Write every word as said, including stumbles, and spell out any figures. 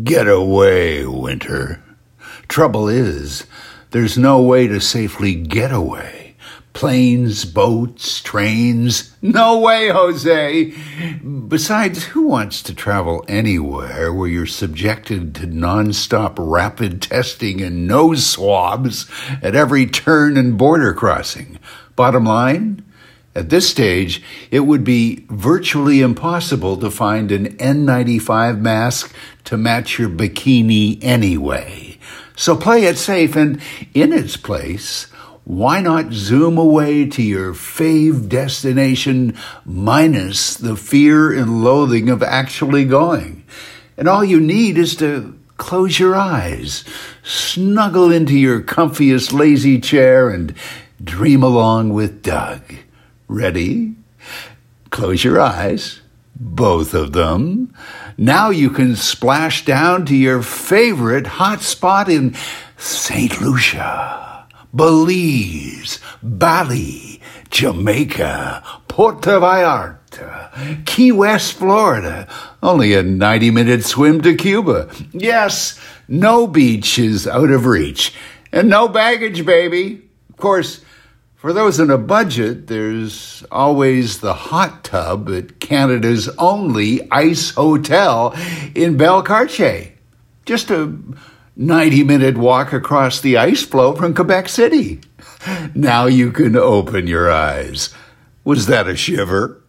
Get away, Winter. Trouble is, there's no way to safely get away. Planes, boats, trains. No way, Jose. Besides, who wants to travel anywhere where you're subjected to nonstop rapid testing and nose swabs at every turn and border crossing? Bottom line, at this stage, it would be virtually impossible to find an N ninety-five mask to match your bikini anyway. So play it safe, and in its place, why not zoom away to your fave destination minus the fear and loathing of actually going? And all you need is to close your eyes, snuggle into your comfiest lazy chair, and dream along with Doug. Ready? Close your eyes, both of them. Now you can splash down to your favorite hot spot in Saint Lucia, Belize, Bali, Jamaica, Puerto Vallarta, Key West, Florida. Only a ninety-minute swim to Cuba. Yes, no beach is out of reach. And no baggage, baby. Of course, for those in a budget, there's always the hot tub at Canada's only ice hotel in Belcarche. Just a ninety-minute walk across the ice floe from Quebec City. Now you can open your eyes. Was that a shiver?